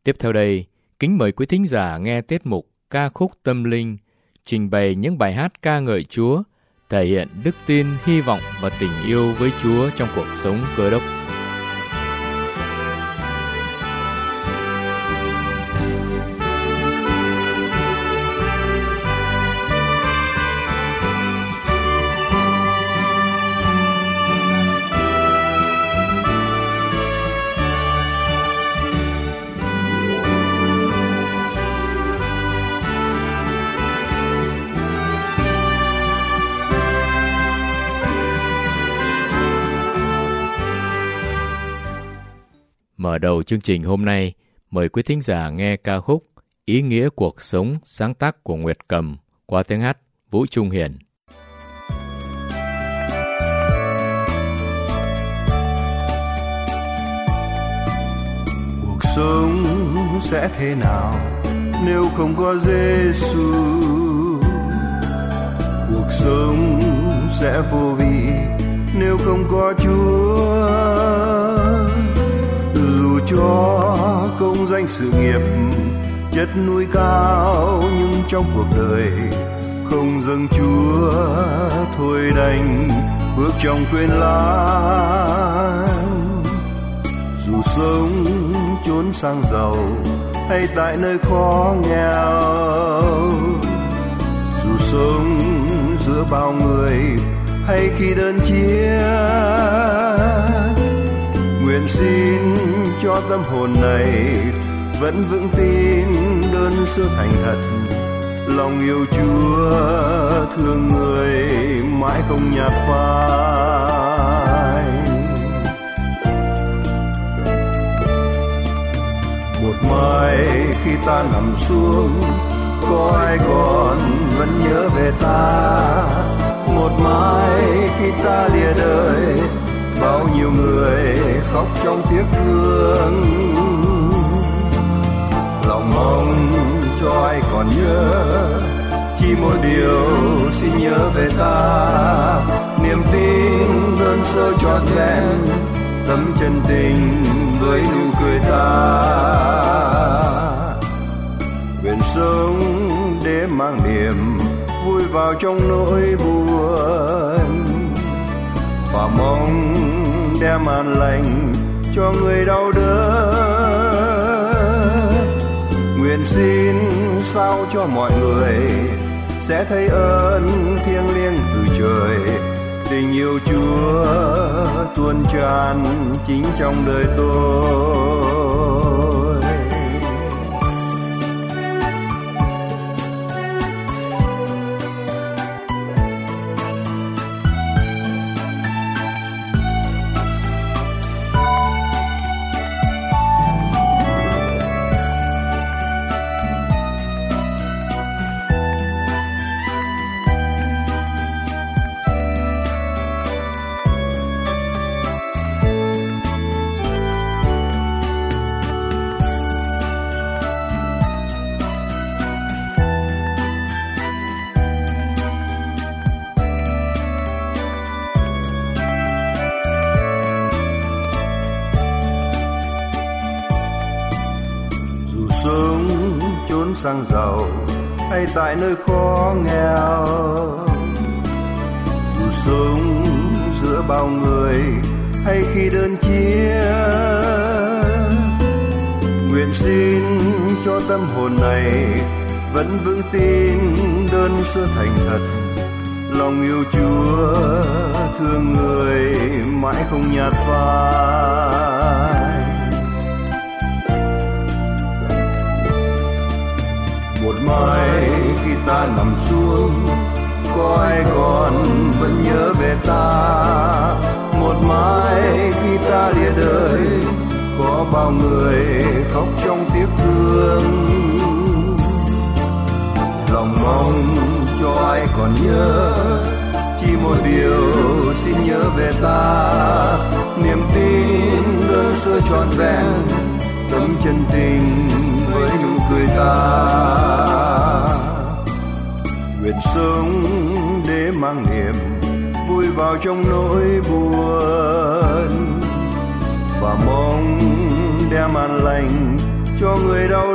Tiếp theo đây, kính mời quý thính giả nghe tiết mục ca khúc tâm linh, trình bày những bài hát ca ngợi Chúa, thể hiện đức tin, hy vọng và tình yêu với Chúa trong cuộc sống Cơ Đốc. Mở đầu chương trình hôm nay, mời quý thính giả nghe ca khúc Ý nghĩa cuộc sống, sáng tác của Nguyệt Cầm qua tiếng hát Vũ Trung Hiền. Cuộc sống sẽ thế nào nếu không có Giêsu? Cuộc sống sẽ vô vị nếu không có Chúa. Cho công danh sự nghiệp chất núi cao, nhưng trong cuộc đời không dâng Chúa, thôi đành bước trong quên lãng. Dù sống chốn sang giàu hay tại nơi khó nghèo, dù sống giữa bao người hay khi đơn chiếc, nguyện xin cho tâm hồn này vẫn vững tin đơn sơ thành thật, lòng yêu Chúa thương người mãi không nhạt phai. Một mai khi ta nằm xuống, có ai còn vẫn nhớ về ta? Một mai khi ta lìa đời, bao nhiêu người khóc trong tiếc thương. Lòng mong cho ai còn nhớ, chỉ một điều xin nhớ về ta. Niềm tin đơn sơ trọn vẹn, tấm chân tình với nụ cười ta. Nguyện sống để mang niềm vui vào trong nỗi buồn, và mong đem an lành cho người đau đớn. Nguyện xin sao cho mọi người sẽ thấy ơn thiêng liêng từ trời, tình yêu Chúa tuôn tràn chính trong đời tôi. Sang giàu hay tại nơi khó nghèo, dù sống giữa bao người hay khi đơn chiếc, nguyện xin cho tâm hồn này vẫn vững tin đơn sơ thành thật, lòng yêu Chúa thương người mãi không nhạt phai. Một mai khi ta nằm xuống, có ai còn vẫn nhớ về ta? Một mai khi ta lìa đời, có bao người khóc trong tiếc thương. Lòng mong cho ai còn nhớ, chỉ một điều xin nhớ về ta. Niềm tin đơn sơ trọn vẹn, tấm chân tình với nụ cười ta. Nguyện sống để mang niềm vui vào trong nỗi buồn, và mong đem an lành cho người đau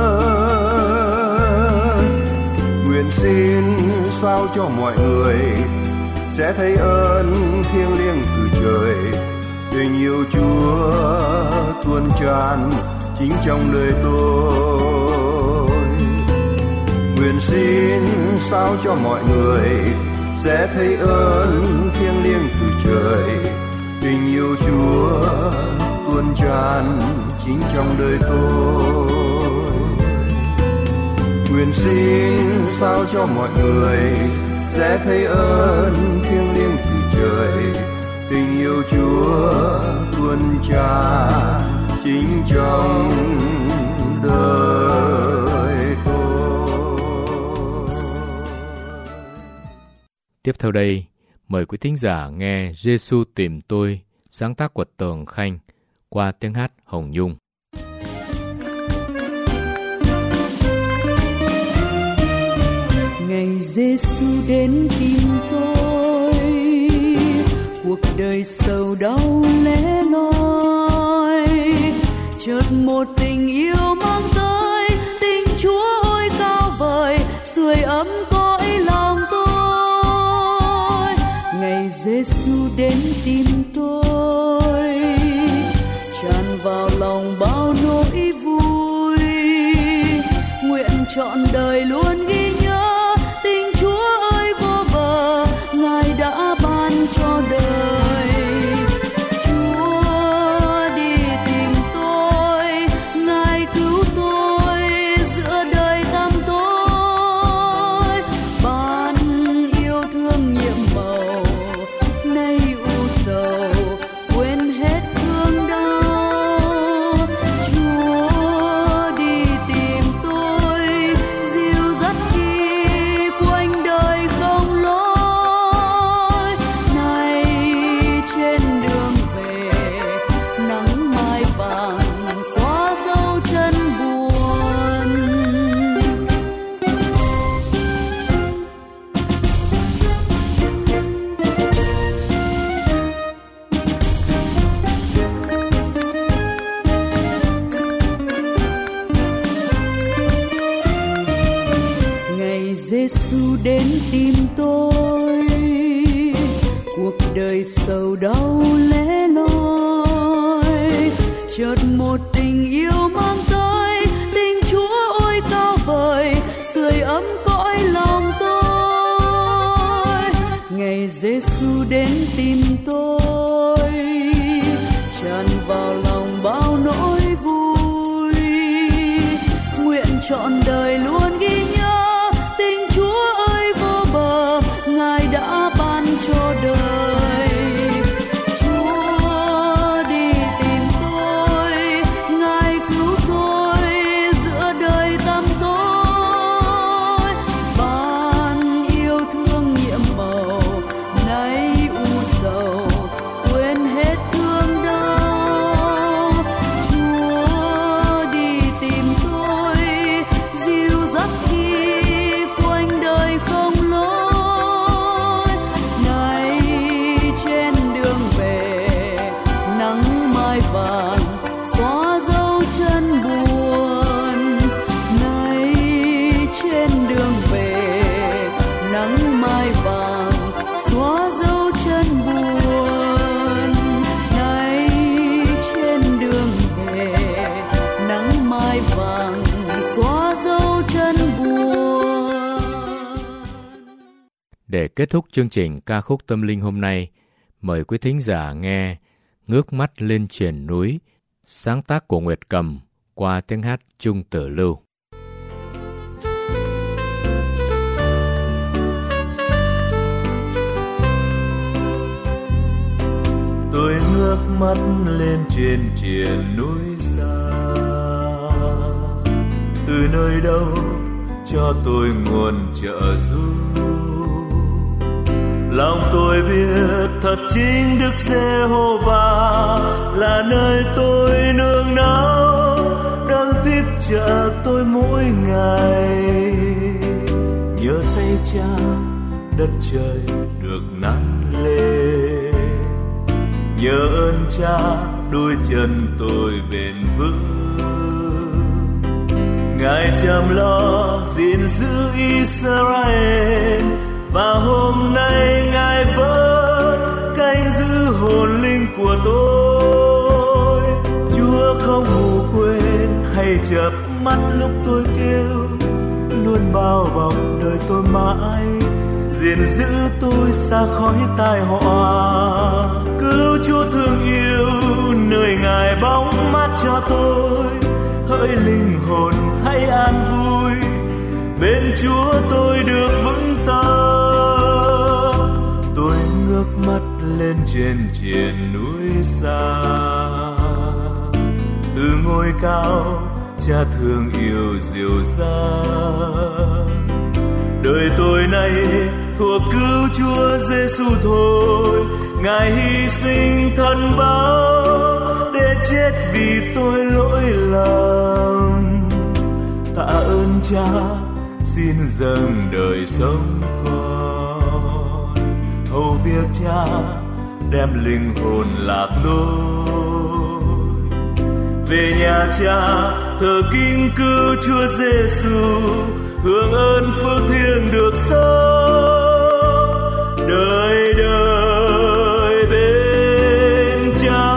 đớn. Nguyện xin sao cho mọi người sẽ thấy ơn thiêng liêng từ trời, tình yêu Chúa tuôn tràn chính trong đời tôi. Nguyện xin sao cho mọi người sẽ thấy ơn thiêng liêng từ trời, tình yêu Chúa tuôn tràn chính trong đời tôi. Nguyện xin sao cho mọi người sẽ thấy ơn thiêng liêng từ trời, tình yêu Chúa tuôn tràn chính trong đời tôi. Tiếp theo đây, mời quý thính giả nghe Giê-xu tìm tôi, sáng tác của Tường Khanh qua tiếng hát Hồng Nhung. Ngày Giê-xu đến tìm tôi, cuộc đời sầu đau lẻ loi, chợt một tình yêu mang tới, tình Chúa ôi cao vời, sưởi ấm cõi lòng tôi. Ngày Giê-xu đến tìm tôi, tràn vào lòng bao nỗi vui, nguyện trọn đời luôn ghi nhớ tình Chúa ơi vô bờ, Ngài đã ban cho đời. Chúa đi tìm tôi, Ngài cứu tôi giữa đời tăm tối, ban yêu thương nhiệm màu nay u sầu, quên hết thương đau. Chúa đi tìm tôi, dìu dắt khi quanh đời không lối. Này trên đường về, nắng mai vàng xóa dấu chân buồn. Ngày Giê-xu đến tìm tôi, cuộc đời sầu đau lẻ loi, chợt một tình yêu mang tới, tình Chúa ôi cao vời, sưởi ấm cõi lòng tôi. Ngày Giê-xu đến tìm tôi, tràn vào lòng bao nỗi vui, nguyện trọn đời luôn ghi nhớ tình Chúa ơi vô bờ, Ngài đã ban cho đời. Chúa đi tìm tôi, Ngài cứu tôi giữa đời tăm tối, ban yêu thương nhiệm màu nay u sầu, quên hết thương đau. Chúa đi tìm tôi, dìu dắt khi quanh đời không lối. Này trên đường về, nắng mai vàng xóa dấu chân buồn. Này trên đường về, nắng mai vàng xóa dấu chân buồn. Này trên đường về, nắng mai vàng xóa dấu chân buồn. Để kết thúc chương trình ca khúc tâm linh hôm nay, mời quý thính giả nghe Ngước mắt lên triền núi, sáng tác của Nguyệt Cầm qua tiếng hát Trung Tử Lưu. Tôi ngước mắt lên trên triền núi xa, từ nơi đâu cho tôi nguồn trợ giúp. Lòng tôi biết thật chính Đức Giê-hô-va là nơi tôi nương náu, đang tiếp trợ tôi mỗi ngày. Nhớ tay Cha, đất trời được nắn lên. Nhớ ơn Cha, đôi chân tôi bền vững. Ngài chăm lo gìn giữ Israel, và hôm nay Ngài vẫn canh giữ hồn linh của tôi. Chúa không ngủ quên hay chợp mắt lúc tôi kêu, luôn bao bọc đời tôi mãi, gìn giữ tôi xa khỏi tai họa. Cứu Chúa thương yêu nơi Ngài bóng mát cho tôi, hỡi linh hồn hãy an vui, bên Chúa tôi được vững tâm. Tôi ngước mắt lên trên triền núi xa, từ ngôi cao Cha thương yêu dìu dàng. Đời tôi nay thuộc cứu Chúa Giêsu thôi, Ngài hy sinh thân báo để chết vì tôi lỗi lầm. Tạ ơn Cha xin dâng đời sống con, hầu việc Cha đem linh hồn lạc lối. Về nhà Cha thờ kính cứu Chúa Giêsu, hưởng ơn phước thiêng được sống đời đời bên Cha.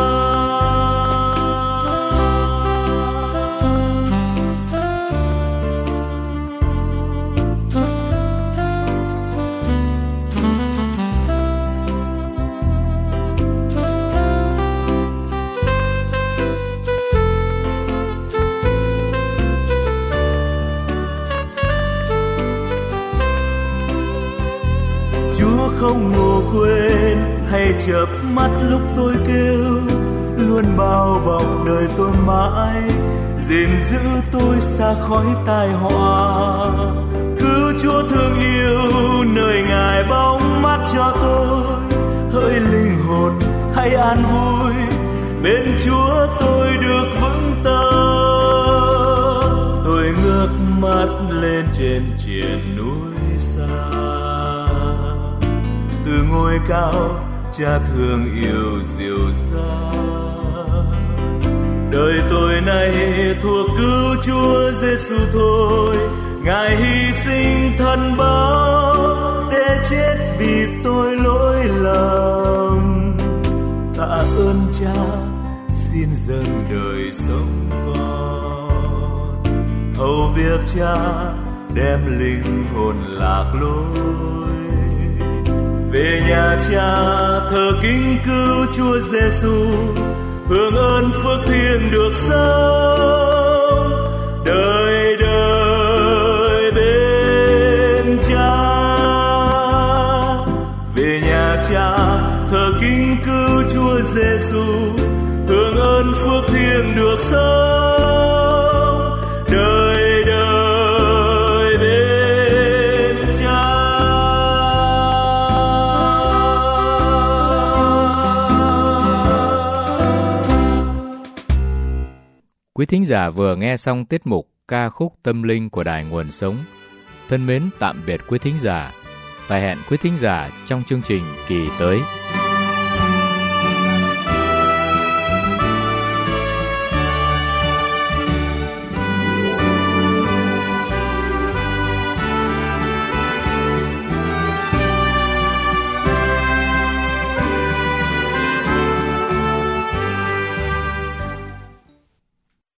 Không ngủ quên hay chợp mắt lúc tôi kêu, luôn bao bọc đời tôi mãi, gìn giữ tôi xa khỏi tai họa. Cứu Chúa thương yêu nơi Ngài bóng mát cho tôi, hỡi linh hồn hãy an vui, bên Chúa tôi được vững tâm. Tôi ngước mắt lên trên triền núi xa, từ ngôi cao Cha thương yêu dìu dàng. Đời tôi nay thuộc cứu Chúa Giêsu thôi, Ngài hy sinh thân báo để chết vì tôi lỗi lầm. Tạ ơn Cha xin dâng đời sống con, hầu việc Cha đem linh hồn lạc lối. Về nhà Cha thờ kính cứu Chúa Giêsu, hưởng ơn phước thiêng được sống đời đời bên Cha. Về nhà Cha thờ kính cứu Chúa Giêsu, hưởng ơn phước thiêng được sống đời đời bên Cha. Quý thính giả vừa nghe xong tiết mục ca khúc tâm linh của Đài Nguồn Sống. Thân mến tạm biệt quý thính giả và hẹn quý thính giả trong chương trình kỳ tới.